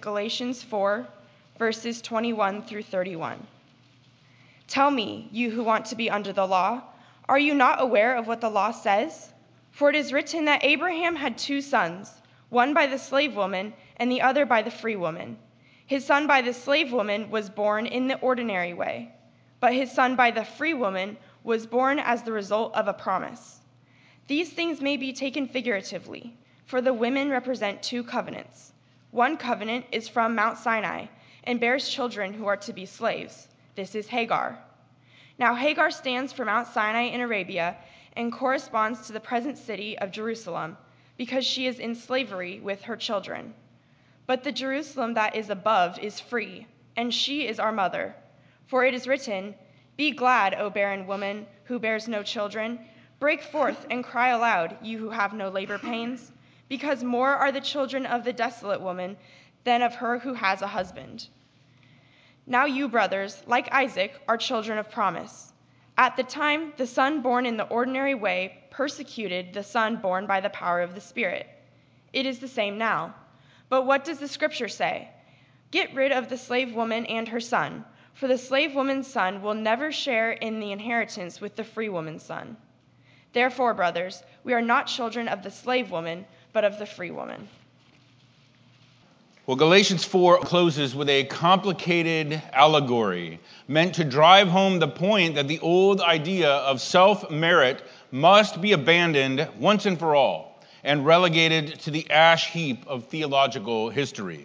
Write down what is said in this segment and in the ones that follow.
Galatians 4, verses 21 through 31. Tell me, you who want to be under the law, are you not aware of what the law says? For it is written that Abraham had two sons, one by the slave woman and the other by the free woman. His son by the slave woman was born in the ordinary way, but his son by the free woman was born as the result of a promise. These things may be taken figuratively, for the women represent two covenants. One covenant is from Mount Sinai and bears children who are to be slaves. This is Hagar. Now Hagar stands for Mount Sinai in Arabia and corresponds to the present city of Jerusalem because she is in slavery with her children. But the Jerusalem that is above is free, and she is our mother. For it is written, "Be glad, O barren woman who bears no children. Break forth and cry aloud, you who have no labor pains, because more are the children of the desolate woman than of her who has a husband." Now you, brothers, like Isaac, are children of promise. At the time, the son born in the ordinary way persecuted the son born by the power of the Spirit. It is the same now. But what does the scripture say? Get rid of the slave woman and her son, for the slave woman's son will never share in the inheritance with the free woman's son. Therefore, brothers, we are not children of the slave woman, but of the free woman. Well, Galatians 4 closes with a complicated allegory meant to drive home the point that the old idea of self-merit must be abandoned once and for all and relegated to the ash heap of theological history.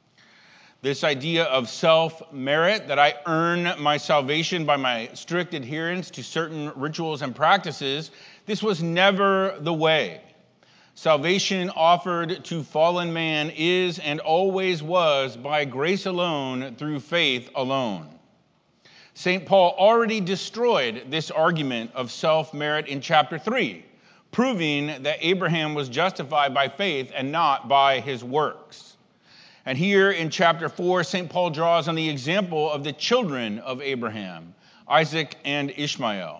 This idea of self-merit, that I earn my salvation by my strict adherence to certain rituals and practices, this was never the way. Salvation offered to fallen man is and always was by grace alone, through faith alone. St. Paul already destroyed this argument of self-merit in chapter 3, proving that Abraham was justified by faith and not by his works. And here in chapter 4, St. Paul draws on the example of the children of Abraham, Isaac and Ishmael.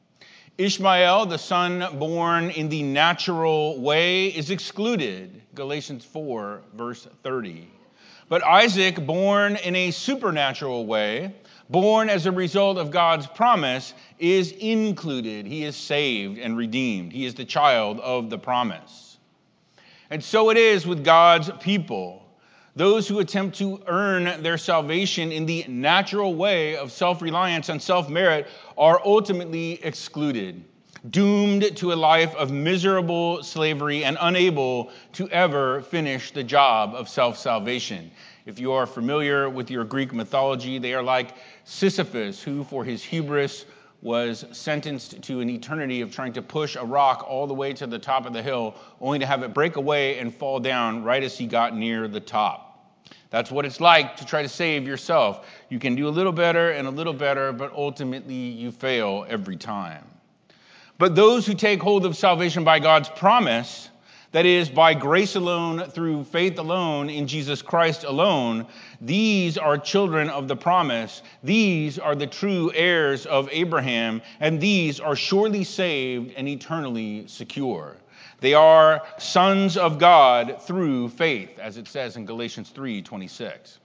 Ishmael, the son born in the natural way, is excluded, Galatians 4, verse 30. But Isaac, born in a supernatural way, born as a result of God's promise, is included. He is saved and redeemed. He is the child of the promise. And so it is with God's people. Those who attempt to earn their salvation in the natural way of self-reliance and self-merit are ultimately excluded, doomed to a life of miserable slavery and unable to ever finish the job of self-salvation. If you are familiar with your Greek mythology, they are like Sisyphus, who for his hubris was sentenced to an eternity of trying to push a rock all the way to the top of the hill, only to have it break away and fall down right as he got near the top. That's what it's like to try to save yourself. You can do a little better, but ultimately you fail every time. But those who take hold of salvation by God's promise, that is, by grace alone, through faith alone, in Jesus Christ alone, these are children of the promise. These are the true heirs of Abraham, and these are surely saved and eternally secure. They are sons of God through faith, as it says in Galatians 3:26.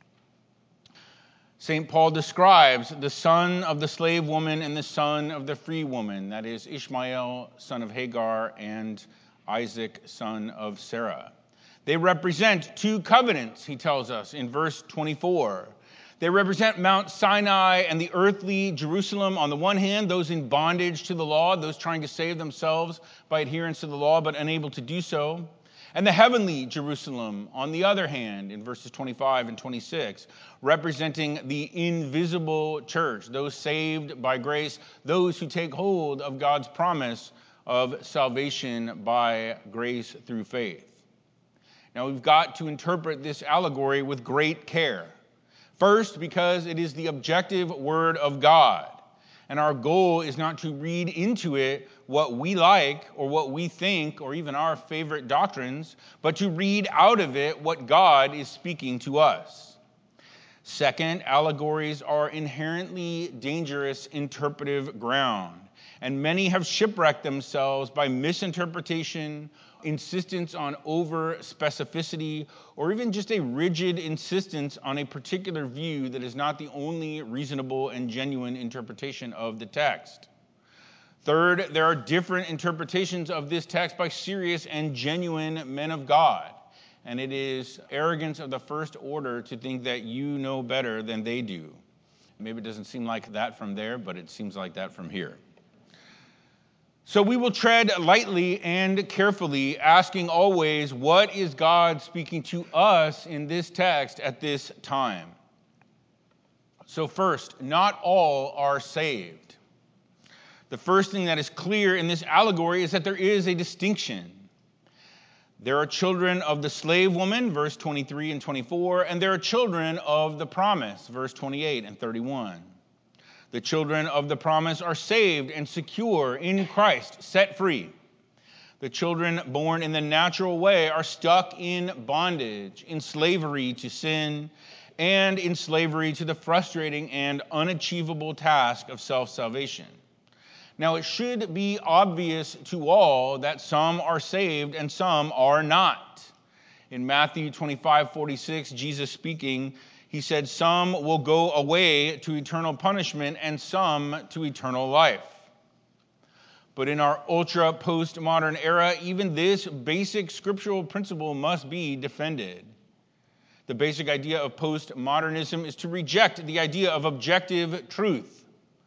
St. Paul describes the son of the slave woman and the son of the free woman, that is Ishmael, son of Hagar, and Isaac, son of Sarah. They represent two covenants, he tells us in verse 24. They represent Mount Sinai and the earthly Jerusalem on the one hand, those in bondage to the law, those trying to save themselves by adherence to the law but unable to do so. And the heavenly Jerusalem on the other hand, in verses 25 and 26, representing the invisible church, those saved by grace, those who take hold of God's promise of salvation by grace through faith. Now we've got to interpret this allegory with great care. First, because it is the objective word of God, and our goal is not to read into it what we like or what we think or even our favorite doctrines, but to read out of it what God is speaking to us. Second, allegories are inherently dangerous interpretive ground, and many have shipwrecked themselves by misinterpretation insistence on over specificity, or even just a rigid insistence on a particular view that is not the only reasonable and genuine interpretation of the text. Third, there are different interpretations of this text by serious and genuine men of God. And it is arrogance of the first order to think that you know better than they do. Maybe it doesn't seem like that from there, but it seems like that from here. So we will tread lightly and carefully, asking always, what is God speaking to us in this text at this time? So first, not all are saved. The first thing that is clear in this allegory is that there is a distinction. There are children of the slave woman, verse 23 and 24, and there are children of the promise, verse 28 and 31. The children of the promise are saved and secure in Christ, set free. The children born in the natural way are stuck in bondage, in slavery to sin, and in slavery to the frustrating and unachievable task of self-salvation. Now, it should be obvious to all that some are saved and some are not. In Matthew 25:46, Jesus speaking, he said, some will go away to eternal punishment and some to eternal life. But in our ultra-postmodern era, even this basic scriptural principle must be defended. The basic idea of postmodernism is to reject the idea of objective truth.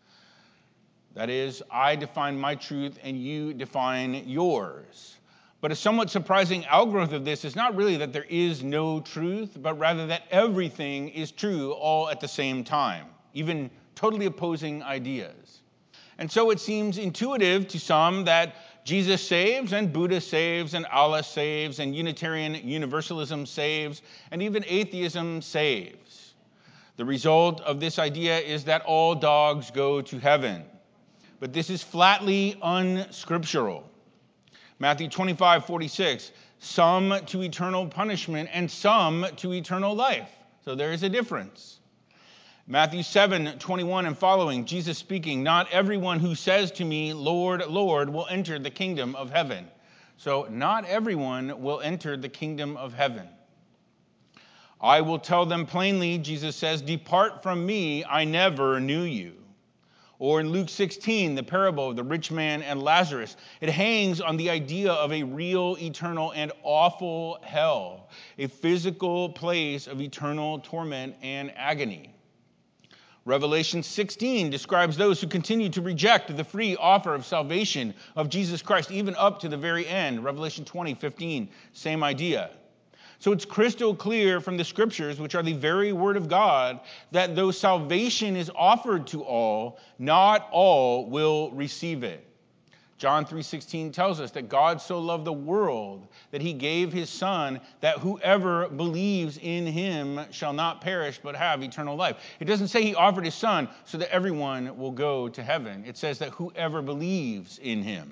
That is, I define my truth and you define yours. But a somewhat surprising outgrowth of this is not really that there is no truth, but rather that everything is true all at the same time, even totally opposing ideas. And so it seems intuitive to some that Jesus saves, and Buddha saves, and Allah saves, and Unitarian Universalism saves, and even atheism saves. The result of this idea is that all dogs go to heaven. But this is flatly unscriptural. Matthew 25:46, some to eternal punishment and some to eternal life. So there is a difference. Matthew 7:21 and following, Jesus speaking, not everyone who says to me, Lord, Lord, will enter the kingdom of heaven. So not everyone will enter the kingdom of heaven. I will tell them plainly, Jesus says, depart from me, I never knew you. Or in Luke 16, the parable of the rich man and Lazarus, it hangs on the idea of a real, eternal, and awful hell, a physical place of eternal torment and agony. Revelation 16 describes those who continue to reject the free offer of salvation of Jesus Christ, even up to the very end. Revelation 20:15, same idea. So it's crystal clear from the scriptures, which are the very word of God, that though salvation is offered to all, not all will receive it. John 3:16 tells us that God so loved the world that he gave his son, that whoever believes in him shall not perish but have eternal life. It doesn't say he offered his son so that everyone will go to heaven. It says that whoever believes in him.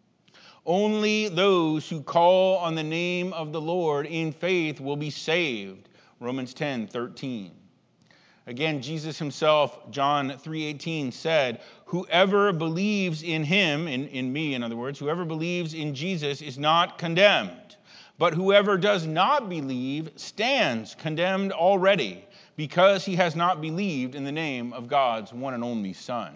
Only those who call on the name of the Lord in faith will be saved. Romans 10:13. Again, Jesus himself, John 3:18, said, whoever believes in him, in me in other words, whoever believes in Jesus is not condemned. But whoever does not believe stands condemned already, because he has not believed in the name of God's one and only Son.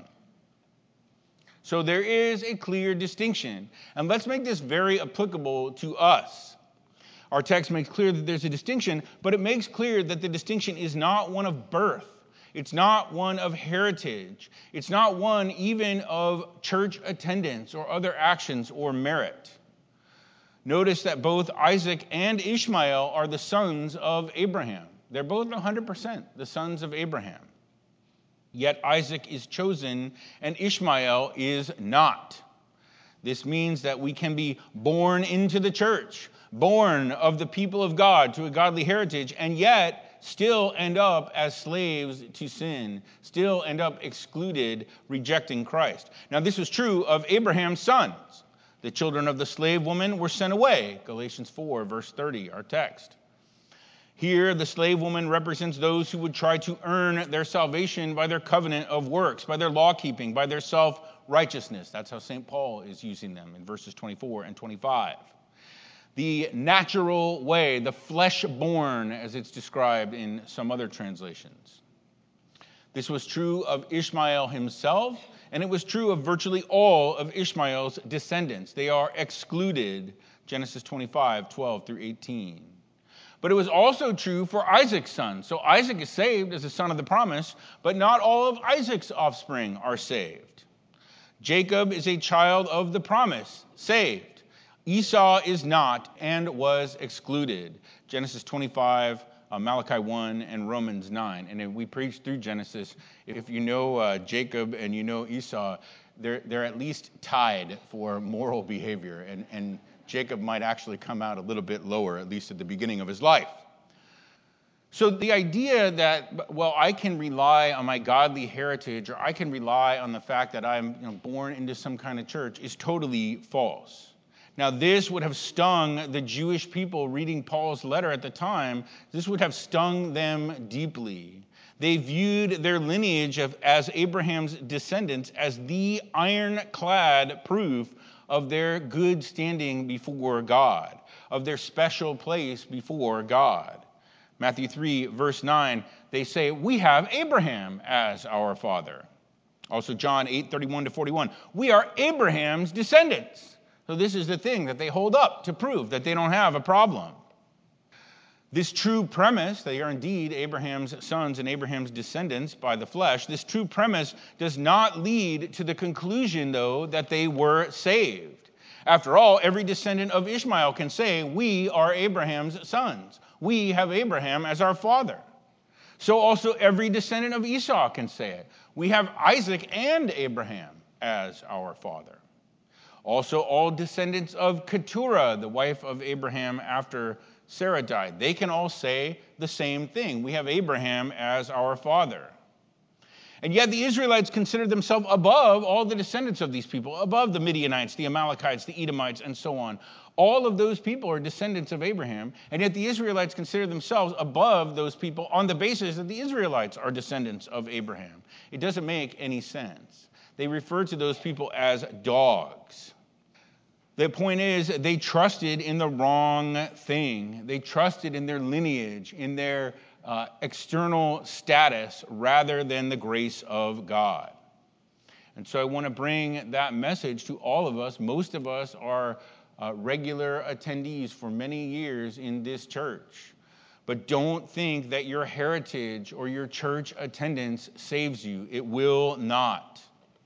So there is a clear distinction. And let's make this very applicable to us. Our text makes clear that there's a distinction, but it makes clear that the distinction is not one of birth. It's not one of heritage. It's not one even of church attendance or other actions or merit. Notice that both Isaac and Ishmael are the sons of Abraham. They're both 100% the sons of Abraham. Yet Isaac is chosen and Ishmael is not. This means that we can be born into the church, born of the people of God to a godly heritage, and yet still end up as slaves to sin, still end up excluded, rejecting Christ. Now, this was true of Abraham's sons. The children of the slave woman were sent away, Galatians 4, verse 30, our text. Here, the slave woman represents those who would try to earn their salvation by their covenant of works, by their law-keeping, by their self-righteousness. That's how St. Paul is using them in verses 24 and 25. the natural way, the flesh-born, as it's described in some other translations. This was true of Ishmael himself, and it was true of virtually all of Ishmael's descendants. They are excluded, Genesis 25, 12 through 18. But it was also true for Isaac's son. So Isaac is saved as a son of the promise, but not all of Isaac's offspring are saved. Jacob is a child of the promise, saved. Esau is not and was excluded. Genesis 25, Malachi 1, and Romans 9. And if we preach through Genesis, if you know Jacob and you know Esau, they're at least tied for moral behavior. And Jacob might actually come out a little bit lower, at least at the beginning of his life. So the idea that, well, I can rely on my godly heritage, or I can rely on the fact that I'm born into some kind of church, is totally false. Now, this would have stung the Jewish people reading Paul's letter at the time. This would have stung them deeply. They viewed their lineage as Abraham's descendants as the ironclad proof of their good standing before God, of their special place before God. Matthew 3, verse 9, they say, we have Abraham as our father. Also John 8, 31 to 41, we are Abraham's descendants. So this is the thing that they hold up to prove that they don't have a problem. This true premise, they are indeed Abraham's sons and Abraham's descendants by the flesh, this true premise does not lead to the conclusion, though, that they were saved. After all, every descendant of Ishmael can say, we are Abraham's sons. We have Abraham as our father. So also every descendant of Esau can say it. We have Isaac and Abraham as our father. Also, all descendants of Keturah, the wife of Abraham after Sarah died, they can all say the same thing. We have Abraham as our father. And yet the Israelites considered themselves above all the descendants of these people, above the Midianites, the Amalekites, the Edomites, and so on. All of those people are descendants of Abraham, and yet the Israelites consider themselves above those people on the basis that the Israelites are descendants of Abraham. It doesn't make any sense. They refer to those people as dogs. The point is, they trusted in the wrong thing. They trusted in their lineage, in their external status, rather than the grace of God. And so I want to bring that message to all of us. Most of us are regular attendees for many years in this church. But don't think that your heritage or your church attendance saves you. It will not.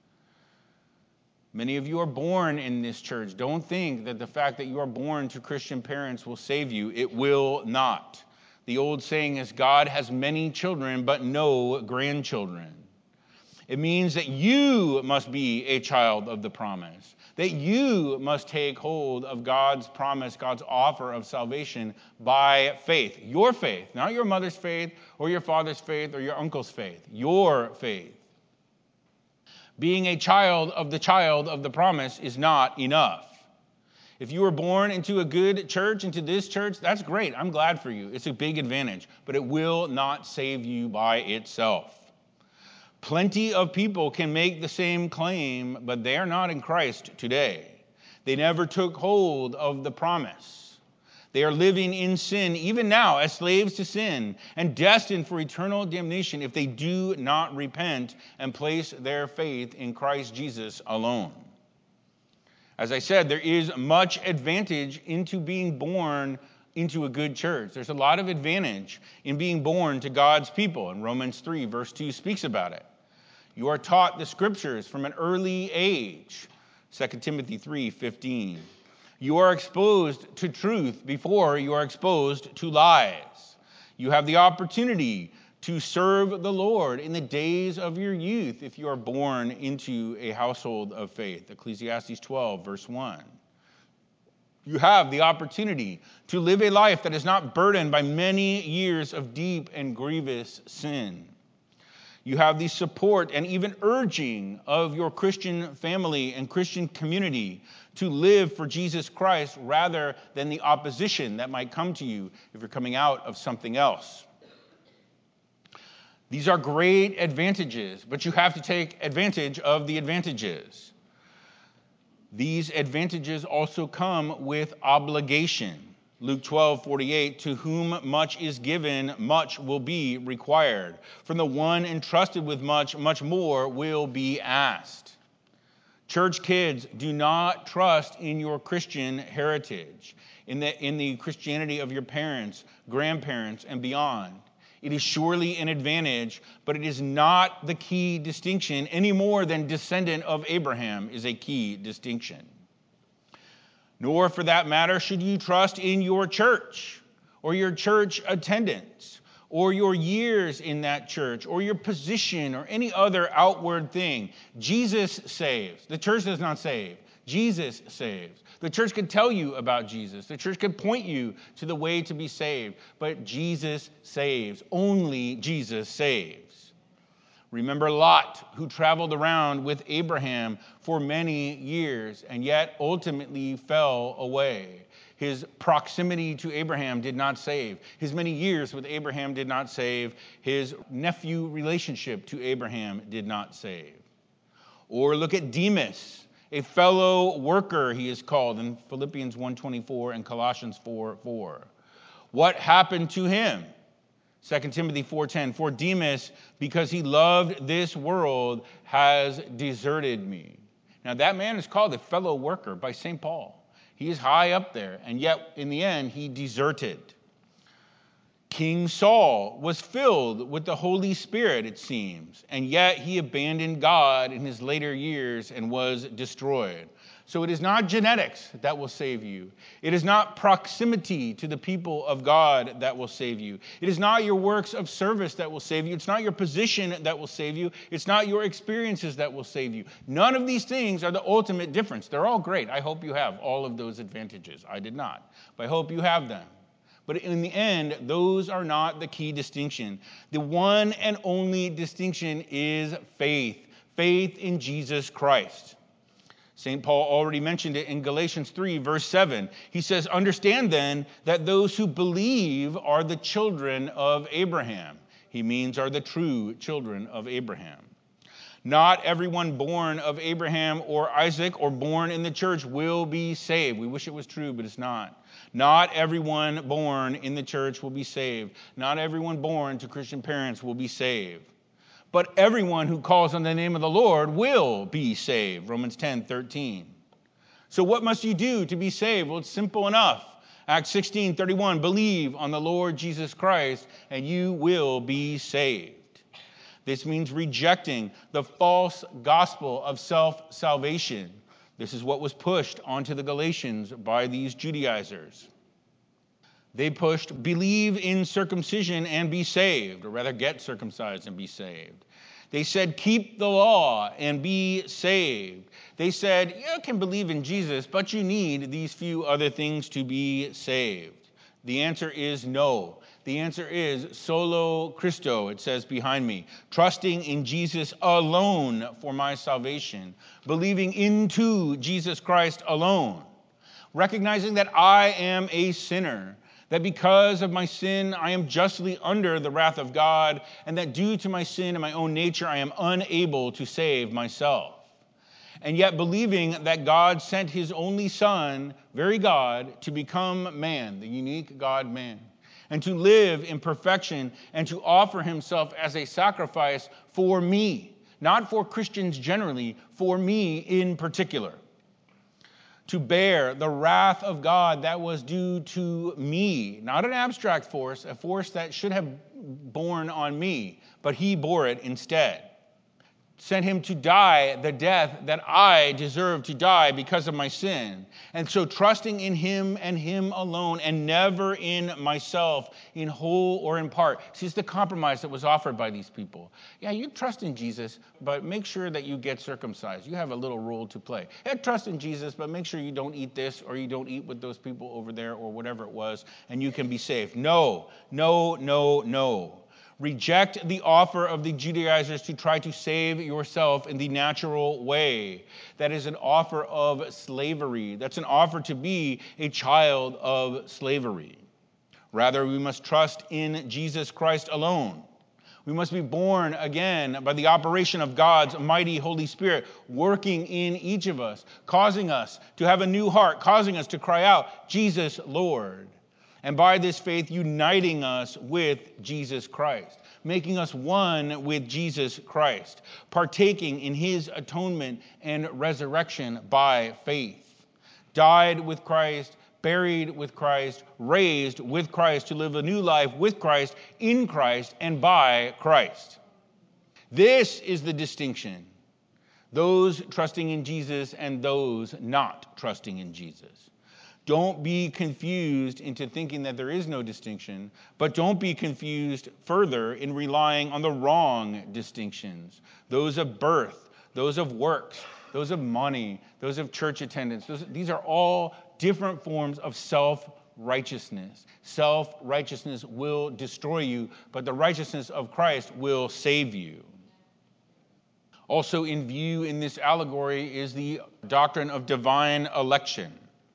Many of you are born in this church. Don't think that the fact that you are born to Christian parents will save you. It will not. The old saying is, God has many children, but no grandchildren. It means that you must be a child of the promise, that you must take hold of God's promise, God's offer of salvation by faith. Your faith, not your mother's faith or your father's faith or your uncle's faith, your faith. Being a child of the promise is not enough. If you were born into a good church, into this church, that's great. I'm glad for you. It's a big advantage, but it will not save you by itself. Plenty of people can make the same claim, but they are not in Christ today. They never took hold of the promise. They are living in sin, even now, as slaves to sin, and destined for eternal damnation if they do not repent and place their faith in Christ Jesus alone. As I said, there is much advantage into being born into a good church. There's a lot of advantage in being born to God's people, and Romans 3, verse 2 speaks about it. You are taught the scriptures from an early age, 2 Timothy 3:15. You are exposed to truth before you are exposed to lies. You have the opportunity to serve the Lord in the days of your youth if you are born into a household of faith. Ecclesiastes 12, verse 1. You have the opportunity to live a life that is not burdened by many years of deep and grievous sin. You have the support and even urging of your Christian family and Christian community to live for Jesus Christ rather than the opposition that might come to you if you're coming out of something else. These are great advantages, but you have to take advantage of the advantages. These advantages also come with obligation. Luke 12:48, to whom much is given, much will be required. From the one entrusted with much, much more will be asked. Church kids, do not trust in your Christian heritage, in the Christianity of your parents, grandparents, and beyond. It is surely an advantage, but it is not the key distinction any more than descendant of Abraham is a key distinction. Nor, for that matter, should you trust in your church or your church attendance or your years in that church or your position or any other outward thing. Jesus saves. The church does not save. Jesus saves. The church can tell you about Jesus. The church can point you to the way to be saved. But Jesus saves. Only Jesus saves. Remember Lot, who traveled around with Abraham for many years and yet ultimately fell away. His proximity to Abraham did not save. His many years with Abraham did not save. His nephew relationship to Abraham did not save. Or look at Demas, a fellow worker, he is called in Philippians 1:24 and Colossians 4:4. What happened to him? 2 Timothy 4:10, for Demas, because he loved this world, has deserted me. Now that man is called a fellow worker by St. Paul. He is high up there, and yet in the end he deserted. King Saul was filled with the Holy Spirit, it seems, and yet he abandoned God in his later years and was destroyed. So it is not genetics that will save you. It is not proximity to the people of God that will save you. It is not your works of service that will save you. It's not your position that will save you. It's not your experiences that will save you. None of these things are the ultimate difference. They're all great. I hope you have all of those advantages. I did not, but I hope you have them. But in the end, those are not the key distinction. The one and only distinction is faith. Faith in Jesus Christ. St. Paul already mentioned it in Galatians 3, verse 7. He says, understand then that those who believe are the children of Abraham. He means are the true children of Abraham. Not everyone born of Abraham or Isaac or born in the church will be saved. We wish it was true, but it's not. Not everyone born in the church will be saved. Not everyone born to Christian parents will be saved. But everyone who calls on the name of the Lord will be saved. Romans 10:13. So what must you do to be saved? Well, it's simple enough. Acts 16:31, believe on the Lord Jesus Christ and you will be saved. This means rejecting the false gospel of self-salvation. This is what was pushed onto the Galatians by these Judaizers. They pushed, believe in circumcision and be saved, or rather get circumcised and be saved. They said, keep the law and be saved. They said, you can believe in Jesus, but you need these few other things to be saved. The answer is no. The answer is solo Christo, it says behind me. Trusting in Jesus alone for my salvation. Believing into Jesus Christ alone. Recognizing that I am a sinner. That because of my sin, I am justly under the wrath of God, and that due to my sin and my own nature, I am unable to save myself. And yet believing that God sent his only Son, very God, to become man, the unique God-man, and to live in perfection and to offer himself as a sacrifice for me, not for Christians generally, for me in particular. To bear the wrath of God that was due to me, not an abstract force, a force that should have borne on me, but he bore it instead. Sent him to die the death that I deserved to die because of my sin. And so trusting in him and him alone and never in myself, in whole or in part. See, it's the compromise that was offered by these people. Yeah, you trust in Jesus, but make sure that you get circumcised. You have a little role to play. Yeah, trust in Jesus, but make sure you don't eat this or you don't eat with those people over there or whatever it was, and you can be saved. No, no, no, no. Reject the offer of the Judaizers to try to save yourself in the natural way. That is an offer of slavery. That's an offer to be a child of slavery. Rather, we must trust in Jesus Christ alone. We must be born again by the operation of God's mighty Holy Spirit working in each of us, causing us to have a new heart, causing us to cry out, Jesus, Lord. And by this faith, uniting us with Jesus Christ, making us one with Jesus Christ, partaking in his atonement and resurrection by faith. Died with Christ, buried with Christ, raised with Christ to live a new life with Christ, in Christ, and by Christ. This is the distinction. Those trusting in Jesus and those not trusting in Jesus. Don't be confused into thinking that there is no distinction, but don't be confused further in relying on the wrong distinctions. Those of birth, those of works, those of money, those of church attendance. These are all different forms of self-righteousness. Self-righteousness will destroy you, but the righteousness of Christ will save you. Also in view in this allegory is the doctrine of divine election.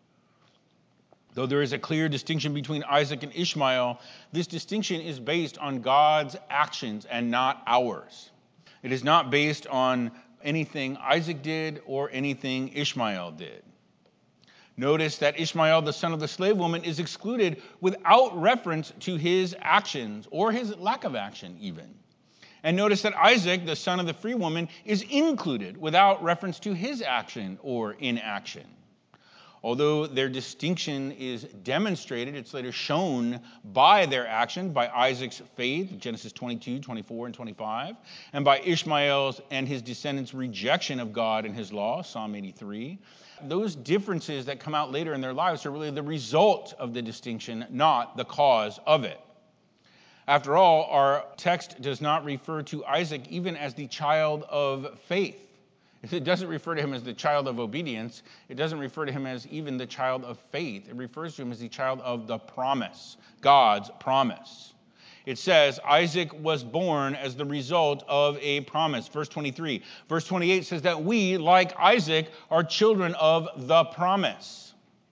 Though there is a clear distinction between Isaac and Ishmael, this distinction is based on God's actions and not ours. It is not based on anything Isaac did or anything Ishmael did. Notice that Ishmael, the son of the slave woman, is excluded without reference to his actions or his lack of action even. And notice that Isaac, the son of the free woman, is included without reference to his action or inaction. Although their distinction is demonstrated, it's later shown by their action, by Isaac's faith, Genesis 22, 24, and 25, and by Ishmael's and his descendants' rejection of God and his law, Psalm 83. Those differences that come out later in their lives are really the result of the distinction, not the cause of it. After all, our text does not refer to Isaac even as the child of faith. It doesn't refer to him as the child of obedience. It doesn't refer to him as even the child of faith. It refers to him as the child of the promise, God's promise. It says Isaac was born as the result of a promise. Verse 23. Verse 28 says that we, like Isaac, are children of the promise.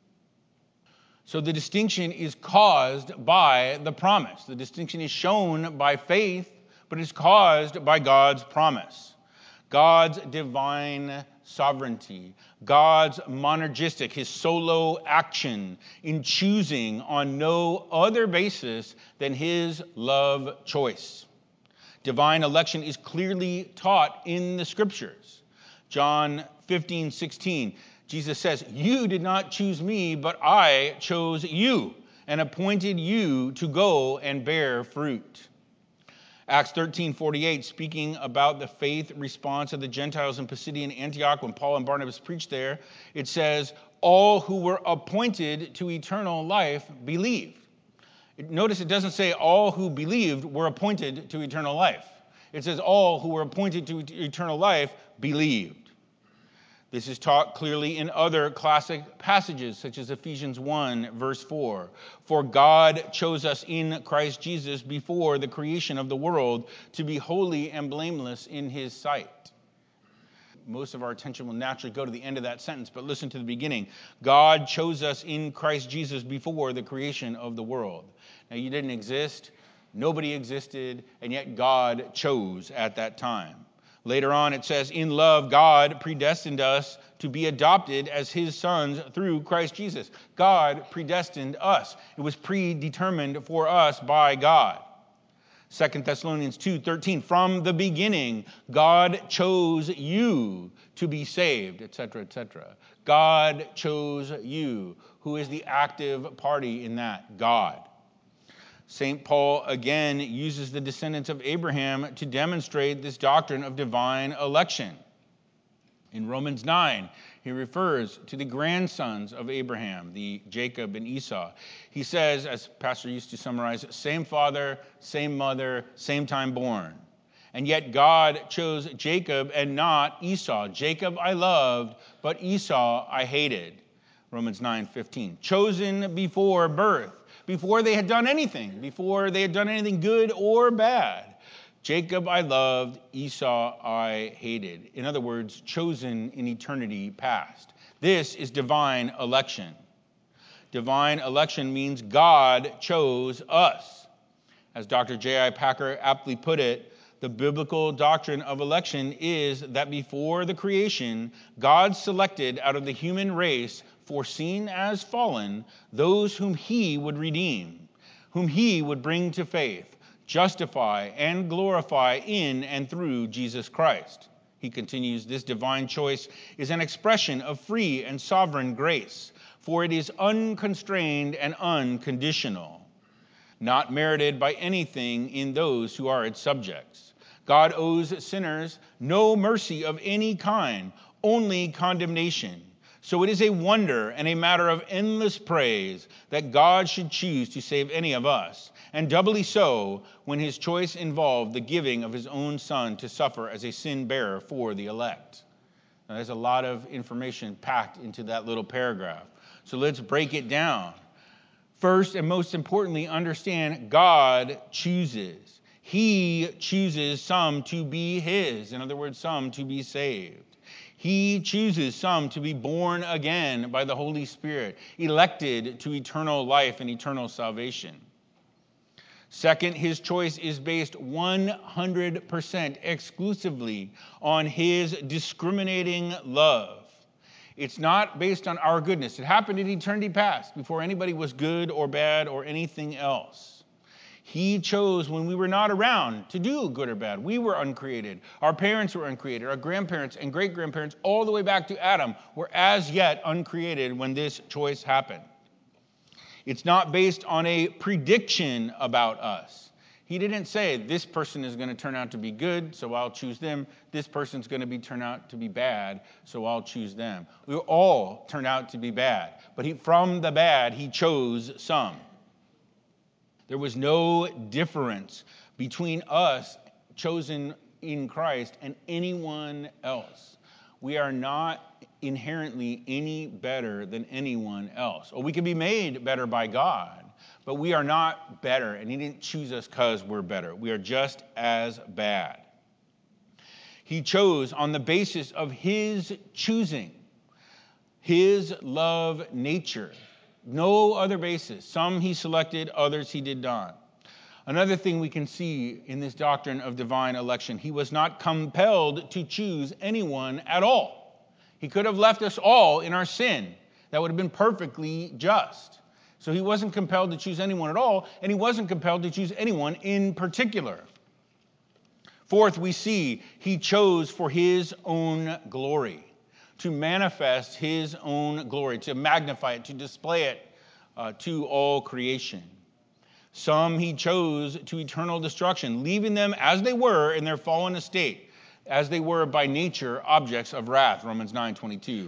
So the distinction is caused by the promise. The distinction is shown by faith, but is caused by God's promise. God's divine sovereignty, God's monergistic, his solo action in choosing on no other basis than his love choice. Divine election is clearly taught in the scriptures. John 15:16, Jesus says, "You did not choose me, but I chose you and appointed you to go and bear fruit." Acts 13:48, speaking about the faith response of the Gentiles in Pisidian Antioch when Paul and Barnabas preached there, it says, all who were appointed to eternal life believed. Notice it doesn't say all who believed were appointed to eternal life. It says all who were appointed to eternal life believed. This is taught clearly in other classic passages, such as Ephesians 1, verse 4. For God chose us in Christ Jesus before the creation of the world to be holy and blameless in his sight. Most of our attention will naturally go to the end of that sentence, but listen to the beginning. God chose us in Christ Jesus before the creation of the world. Now, you didn't exist, nobody existed, and yet God chose at that time. Later on, it says, in love, God predestined us to be adopted as his sons through Christ Jesus. God predestined us. It was predetermined for us by God. 2 Thessalonians 2:13, from the beginning, God chose you to be saved, etc., etc. God chose you. Who is the active party in that? God. St. Paul again uses the descendants of Abraham to demonstrate this doctrine of divine election. In Romans 9, he refers to the grandsons of Abraham, the Jacob and Esau. He says, as Pastor used to summarize, same father, same mother, same time born. And yet God chose Jacob and not Esau. Jacob I loved, but Esau I hated. Romans 9:15. Chosen before birth, before they had done anything, good or bad. Jacob I loved, Esau I hated. In other words, chosen in eternity past. This is divine election. Divine election means God chose us. As Dr. J.I. Packer aptly put it, the biblical doctrine of election is that before the creation, God selected out of the human race, foreseen as fallen, those whom he would redeem, whom he would bring to faith, justify, and glorify in and through Jesus Christ. He continues, this divine choice is an expression of free and sovereign grace, for it is unconstrained and unconditional, not merited by anything in those who are its subjects. God owes sinners no mercy of any kind, only condemnation. So it is a wonder and a matter of endless praise that God should choose to save any of us, and doubly so when his choice involved the giving of his own Son to suffer as a sin bearer for the elect. Now, there's a lot of information packed into that little paragraph. So let's break it down. First and most importantly, understand God chooses. He chooses some to be his. In other words, some to be saved. He chooses some to be born again by the Holy Spirit, elected to eternal life and eternal salvation. Second, his choice is based 100% exclusively on his discriminating love. It's not based on our goodness. It happened in eternity past, before anybody was good or bad or anything else. He chose when we were not around to do good or bad. We were uncreated. Our parents were uncreated. Our grandparents and great-grandparents, all the way back to Adam, were as yet uncreated when this choice happened. It's not based on a prediction about us. He didn't say, this person is going to turn out to be good, so I'll choose them. This person's going to turn out to be bad, so I'll choose them. We all turn out to be bad. But from the bad, he chose some. There was no difference between us chosen in Christ and anyone else. We are not inherently any better than anyone else. Or we can be made better by God, but we are not better, and he didn't choose us because we're better. We are just as bad. He chose on the basis of his choosing, his love nature. No other basis. Some he selected, others he did not. Another thing we can see in this doctrine of divine election, he was not compelled to choose anyone at all. He could have left us all in our sin. That would have been perfectly just. So he wasn't compelled to choose anyone at all, and he wasn't compelled to choose anyone in particular. Fourth, we see he chose for his own glory, to manifest his own glory, to magnify it, to display it to all creation. Some he chose to eternal destruction, leaving them as they were in their fallen estate, as they were by nature objects of wrath, Romans 9:22.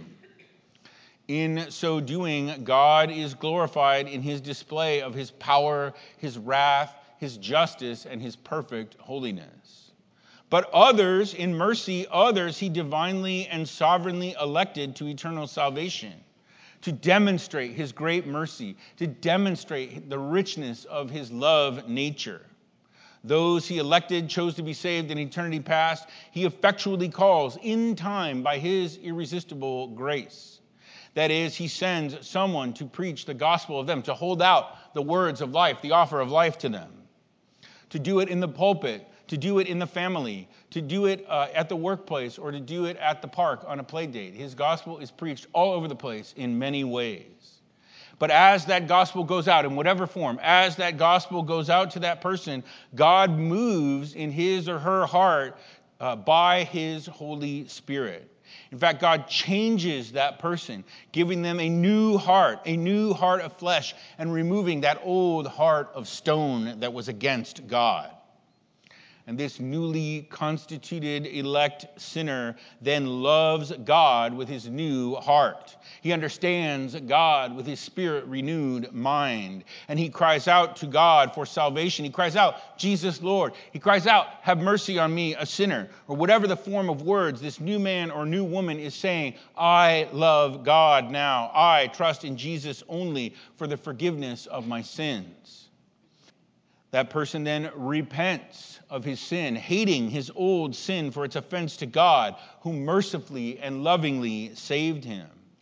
In so doing, God is glorified in his display of his power, his wrath, his justice, and his perfect holiness. But others, in mercy, others he divinely and sovereignly elected to eternal salvation, to demonstrate his great mercy, to demonstrate the richness of his love nature. Those he elected chose to be saved in eternity past, he effectually calls in time by his irresistible grace. That is, he sends someone to preach the gospel of them, to hold out the words of life, the offer of life to them, to do it in the pulpit, to do it in the family, to do it at the workplace, or to do it at the park on a play date. His gospel is preached all over the place in many ways. But as that gospel goes out in whatever form, as that gospel goes out to that person, God moves in his or her heart by his Holy Spirit. In fact, God changes that person, giving them a new heart of flesh, and removing that old heart of stone that was against God. And this newly constituted elect sinner then loves God with his new heart. He understands God with his spirit renewed mind. And he cries out to God for salvation. He cries out, Jesus Lord. He cries out, have mercy on me, a sinner. Or whatever the form of words this new man or new woman is saying, I love God now. I trust in Jesus only for the forgiveness of my sins. That person then repents of his sin, hating his old sin for its offense to God, who mercifully and lovingly saved him.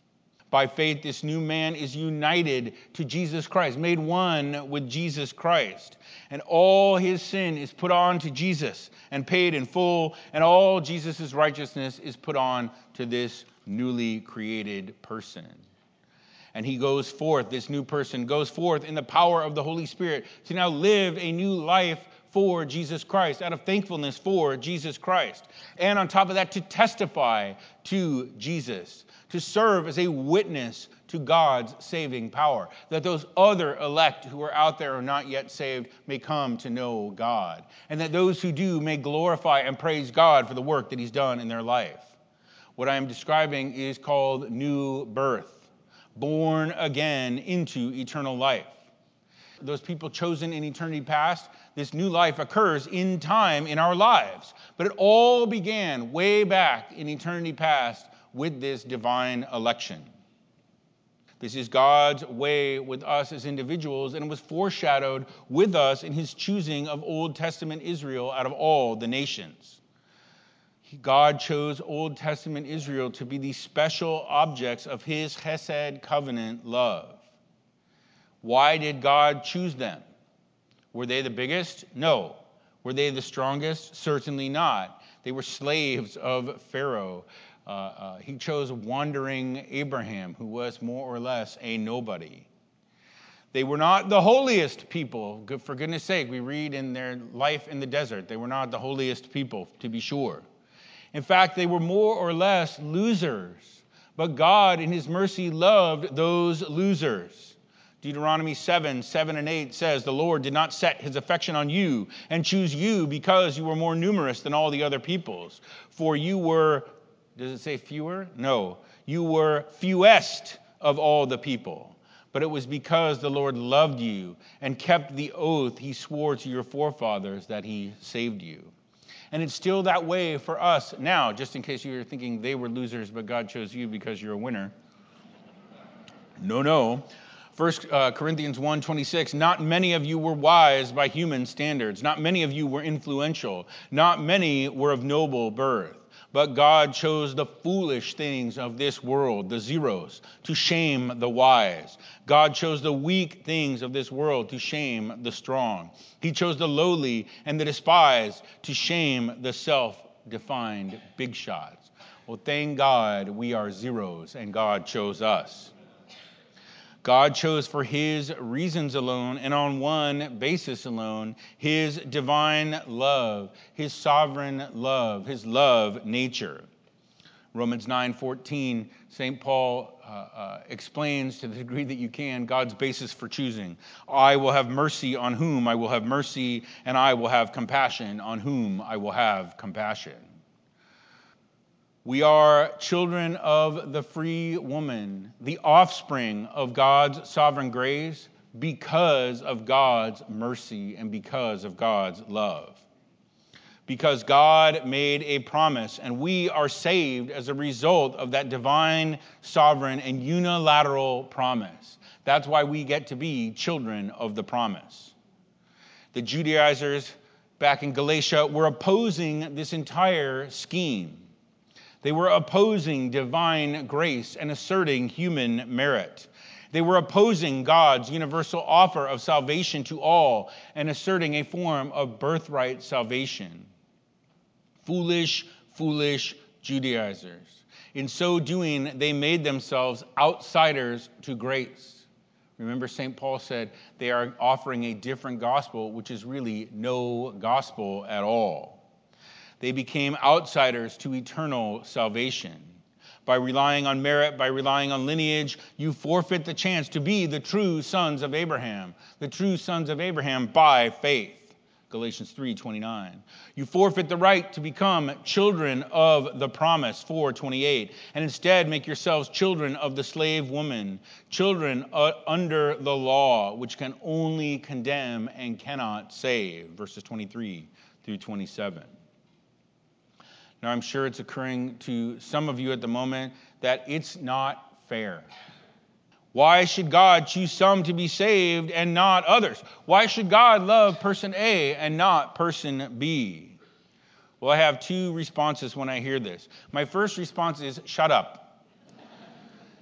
By faith, this new man is united to Jesus Christ, made one with Jesus Christ. And all his sin is put on to Jesus and paid in full, and all Jesus' righteousness is put on to this newly created person. And he goes forth, this new person goes forth in the power of the Holy Spirit to now live a new life for Jesus Christ, out of thankfulness for Jesus Christ. And on top of that, to testify to Jesus, to serve as a witness to God's saving power, that those other elect who are out there or not yet saved may come to know God, and that those who do may glorify and praise God for the work that he's done in their life. What I am describing is called new birth. Born again into eternal life. Those people chosen in eternity past, this new life occurs in time in our lives. But it all began way back in eternity past with this divine election. This is God's way with us as individuals, and it was foreshadowed with us in his choosing of Old Testament Israel out of all the nations. God chose Old Testament Israel to be the special objects of his Chesed covenant love. Why did God choose them? Were they the biggest? No. Were they the strongest? Certainly not. They were slaves of Pharaoh. He chose wandering Abraham, who was more or less a nobody. They were not the holiest people. For goodness sake, we read in their life in the desert, they were not the holiest people, to be sure. In fact, they were more or less losers. But God, in his mercy, loved those losers. Deuteronomy 7:7-8 says, "The Lord did not set his affection on you and choose you because you were more numerous than all the other peoples. For you were," does it say fewer? No. "You were fewest of all the people. But it was because the Lord loved you and kept the oath he swore to your forefathers that he saved you." And it's still that way for us now, just in case you were thinking they were losers, but God chose you because you're a winner. No. 1 Corinthians 1:26, "Not many of you were wise by human standards. Not many of you were influential. Not many were of noble birth. But God chose the foolish things of this world," the zeros, "to shame the wise. God chose the weak things of this world to shame the strong. He chose the lowly and the despised to shame the self-defined big shots." Well, thank God we are zeros and God chose us. God chose for his reasons alone and on one basis alone, his divine love, his sovereign love, his love nature. Romans 9:14, St. Paul explains to the degree that you can God's basis for choosing. "I will have mercy on whom I will have mercy, and I will have compassion on whom I will have compassion." We are children of the free woman, the offspring of God's sovereign grace because of God's mercy and because of God's love. Because God made a promise, and we are saved as a result of that divine, sovereign, and unilateral promise. That's why we get to be children of the promise. The Judaizers back in Galatia were opposing this entire scheme. They were opposing divine grace and asserting human merit. They were opposing God's universal offer of salvation to all and asserting a form of birthright salvation. Foolish Judaizers. In so doing, they made themselves outsiders to grace. Remember, St. Paul said they are offering a different gospel, which is really no gospel at all. They became outsiders to eternal salvation. By relying on merit, by relying on lineage, you forfeit the chance to be the true sons of Abraham. The true sons of Abraham by faith. Galatians 3:29. You forfeit the right to become children of the promise, 4:28, and instead make yourselves children of the slave woman, children under the law, which can only condemn and cannot save, verses 23-27. Now, I'm sure it's occurring to some of you at the moment that it's not fair. Why should God choose some to be saved and not others? Why should God love person A and not person B? Well, I have two responses when I hear this. My first response is, shut up.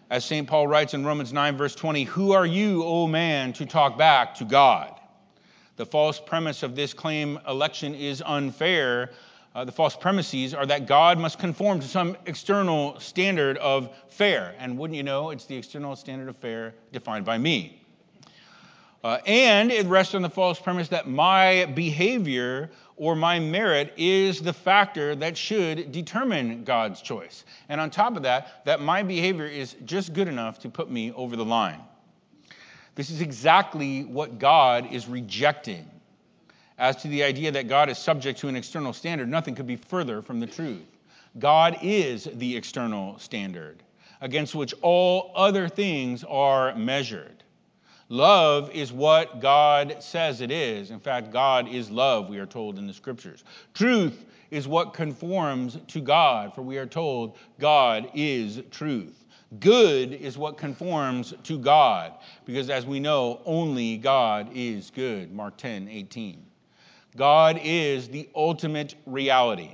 As St. Paul writes in Romans 9, verse 20, "Who are you, O man, to talk back to God?" The false premise of this claim election is unfair. The false premises are that God must conform to some external standard of fair. And wouldn't you know, it's the external standard of fair defined by me. And it rests on the false premise that my behavior or my merit is the factor that should determine God's choice. And on top of that, that my behavior is just good enough to put me over the line. This is exactly what God is rejecting. As to the idea that God is subject to an external standard, nothing could be further from the truth. God is the external standard against which all other things are measured. Love is what God says it is. In fact, God is love, we are told in the scriptures. Truth is what conforms to God, for we are told God is truth. Good is what conforms to God, because as we know, only God is good. Mark 10:18. God is the ultimate reality.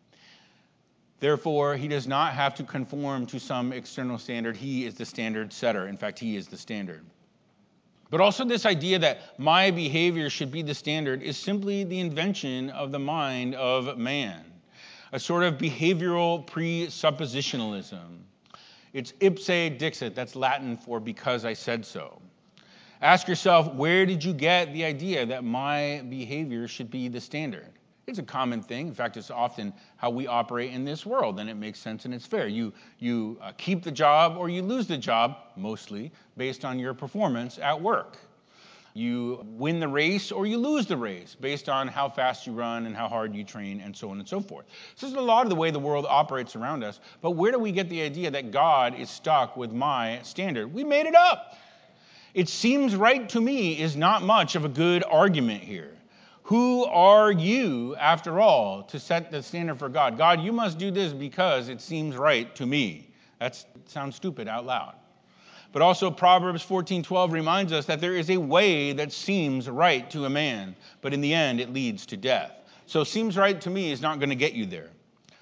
Therefore, he does not have to conform to some external standard. He is the standard setter. In fact, he is the standard. But also this idea that my behavior should be the standard is simply the invention of the mind of man, a sort of behavioral presuppositionalism. It's ipse dixit, that's Latin for because I said so. Ask yourself, where did you get the idea that my behavior should be the standard? It's a common thing. In fact, it's often how we operate in this world, and it makes sense and it's fair. You keep the job or you lose the job, mostly, based on your performance at work. You win the race or you lose the race based on how fast you run and how hard you train and so on and so forth. So this is a lot of the way the world operates around us. But where do we get the idea that God is stuck with my standard? We made it up. It seems right to me is not much of a good argument here. Who are you, after all, to set the standard for God? God, you must do this because it seems right to me. That sounds stupid out loud. But also Proverbs 14:12 reminds us that there is a way that seems right to a man, but in the end it leads to death. So seems right to me is not going to get you there.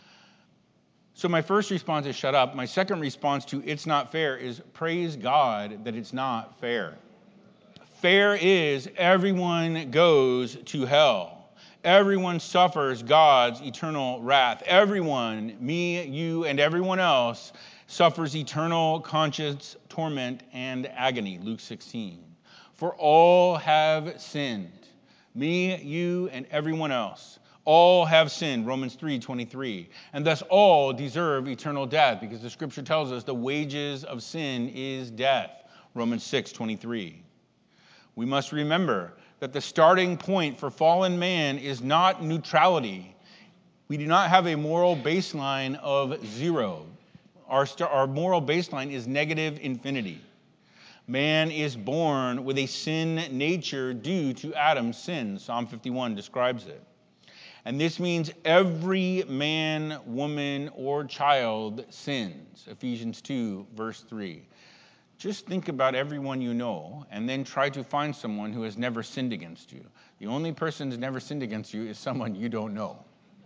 So my first response is shut up. My second response to it's not fair is praise God that it's not fair. Fair is everyone goes to hell. Everyone suffers God's eternal wrath. Everyone, me, you, and everyone else, suffers eternal conscience, torment, and agony. Luke 16. For all have sinned. Me, you, and everyone else. All have sinned. Romans 3:23. And thus all deserve eternal death, because the scripture tells us the wages of sin is death. Romans 6:23. We must remember that the starting point for fallen man is not neutrality. We do not have a moral baseline of zero. Our moral baseline is negative infinity. Man is born with a sin nature due to Adam's sin. Psalm 51 describes it. And this means every man, woman, or child sins. Ephesians 2, verse 3. Just think about everyone you know, and then try to find someone who has never sinned against you. The only person who's never sinned against you is someone you don't know.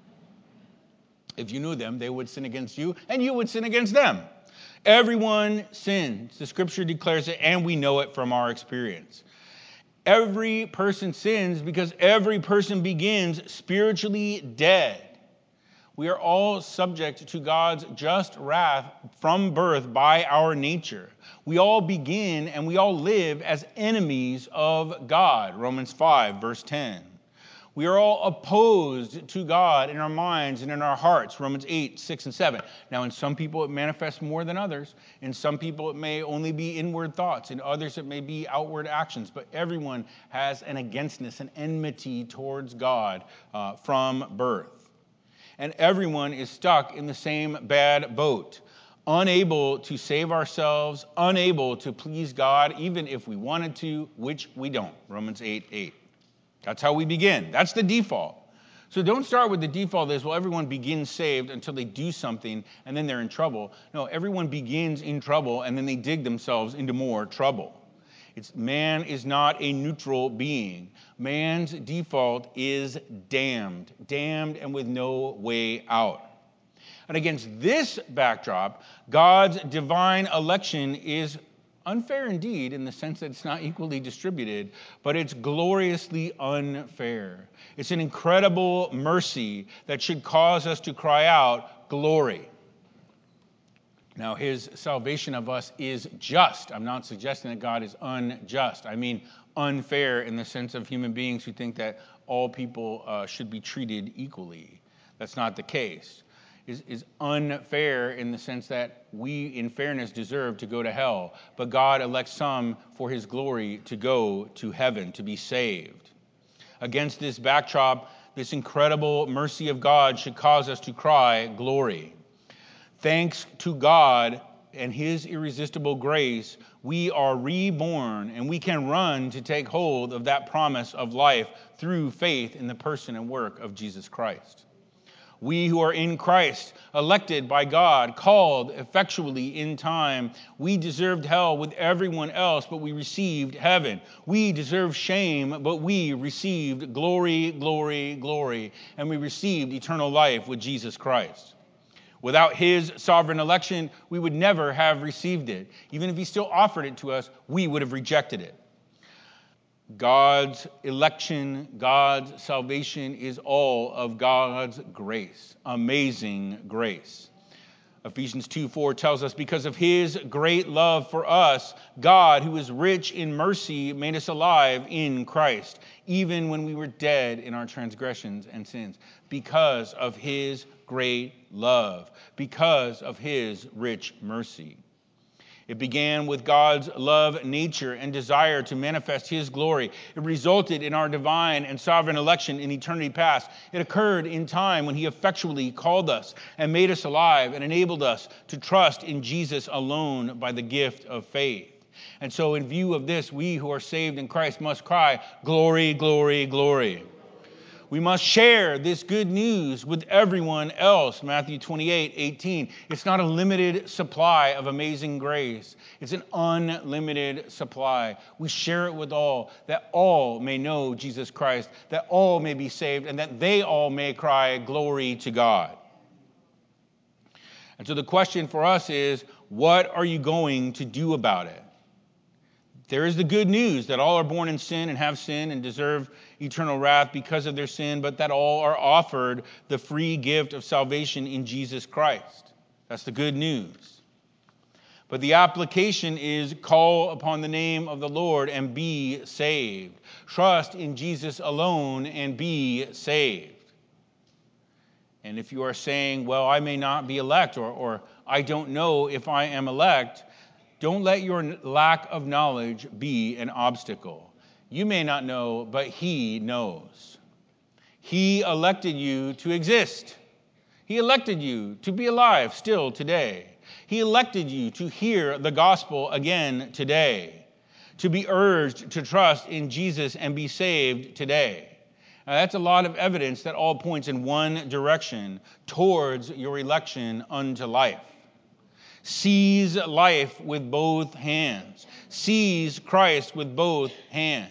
If you knew them, they would sin against you, and you would sin against them. Everyone sins. The scripture declares it, and we know it from our experience. Every person sins because every person begins spiritually dead. We are all subject to God's just wrath from birth by our nature. We all begin and we all live as enemies of God. Romans 5, verse 10. We are all opposed to God in our minds and in our hearts. Romans 8, 6, and 7. Now, in some people it manifests more than others. In some people it may only be inward thoughts. In others it may be outward actions. But everyone has an againstness, an enmity towards God from birth. And everyone is stuck in the same bad boat. Unable to save ourselves, unable to please God, even if we wanted to, which we don't. Romans 8, 8. That's how we begin. That's the default. So don't start with the default as, well, everyone begins saved until they do something and then they're in trouble. No, everyone begins in trouble and then they dig themselves into more trouble. Man is not a neutral being. Man's default is damned and with no way out. And against this backdrop, God's divine election is unfair indeed in the sense that it's not equally distributed, but it's gloriously unfair. It's an incredible mercy that should cause us to cry out, glory. Now, his salvation of us is just. I'm not suggesting that God is unjust. I mean unfair in the sense of human beings who think that all people should be treated equally. That's not the case. Is unfair in the sense that we, in fairness, deserve to go to hell. But God elects some for his glory to go to heaven, to be saved. Against this backdrop, this incredible mercy of God should cause us to cry, glory. Thanks to God and his irresistible grace, we are reborn and we can run to take hold of that promise of life through faith in the person and work of Jesus Christ. We who are in Christ, elected by God, called effectually in time, we deserved hell with everyone else, but we received heaven. We deserved shame, but we received glory, glory, glory, and we received eternal life with Jesus Christ. Without his sovereign election, we would never have received it. Even if he still offered it to us, we would have rejected it. God's election, God's salvation is all of God's grace, amazing grace. Ephesians 2:4 tells us, because of his great love for us, God, who is rich in mercy, made us alive in Christ, even when we were dead in our transgressions and sins, because of his great love, because of his rich mercy. It began with God's love, nature, and desire to manifest his glory. It resulted in our divine and sovereign election in eternity past. It occurred in time when he effectually called us and made us alive and enabled us to trust in Jesus alone by the gift of faith. And so in view of this, we who are saved in Christ must cry, glory, glory, glory. We must share this good news with everyone else. Matthew 28:18. It's not a limited supply of amazing grace. It's an unlimited supply. We share it with all, that all may know Jesus Christ, that all may be saved, and that they all may cry, glory to God. And so the question for us is, what are you going to do about it? There is the good news that all are born in sin and have sin and deserve eternal wrath because of their sin, but that all are offered the free gift of salvation in Jesus Christ. That's the good news. But the application is call upon the name of the Lord and be saved. Trust in Jesus alone and be saved. And if you are saying, well, I may not be elect, or I don't know if I am elect, don't let your lack of knowledge be an obstacle. You may not know, but he knows. He elected you to exist. He elected you to be alive still today. He elected you to hear the gospel again today, to be urged to trust in Jesus and be saved today. Now, that's a lot of evidence that all points in one direction, towards your election unto life. Seize life with both hands. Seize Christ with both hands.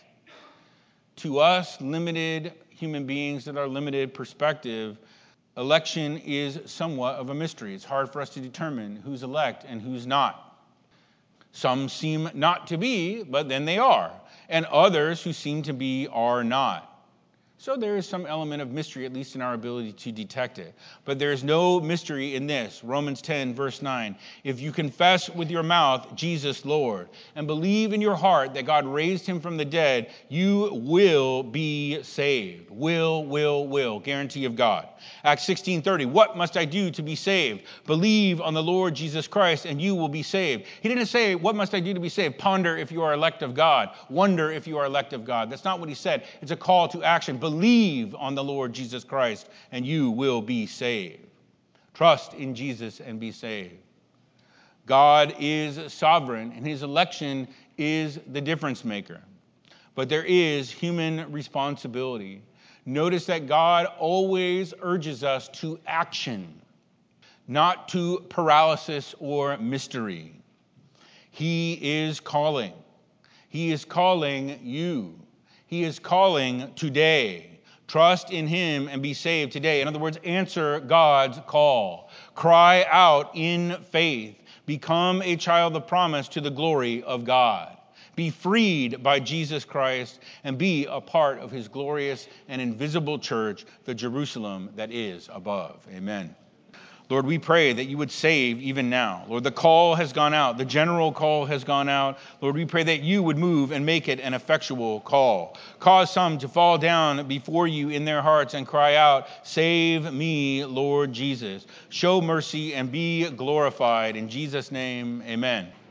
To us, limited human beings that are limited perspective, election is somewhat of a mystery. It's hard for us to determine who's elect and who's not. Some seem not to be, but then they are. And others who seem to be are not. So there is some element of mystery, at least in our ability to detect it. But there is no mystery in this. Romans 10, verse 9. If you confess with your mouth Jesus Lord and believe in your heart that God raised him from the dead, you will be saved. Will. Guarantee of God. Acts 16:30. What must I do to be saved? Believe on the Lord Jesus Christ and you will be saved. He didn't say, what must I do to be saved? Ponder if you are elect of God. Wonder if you are elect of God. That's not what he said. It's a call to action. Believe on the Lord Jesus Christ and you will be saved. Trust in Jesus and be saved. God is sovereign and his election is the difference maker. But there is human responsibility. Notice that God always urges us to action, not to paralysis or mystery. He is calling. He is calling you. He is calling today. Trust in him and be saved today. In other words, answer God's call. Cry out in faith. Become a child of promise to the glory of God. Be freed by Jesus Christ and be a part of his glorious and invisible church, the Jerusalem that is above. Amen. Lord, we pray that you would save even now. Lord, the call has gone out. The general call has gone out. Lord, we pray that you would move and make it an effectual call. Cause some to fall down before you in their hearts and cry out, "Save me, Lord Jesus." Show mercy and be glorified. In Jesus' name, amen.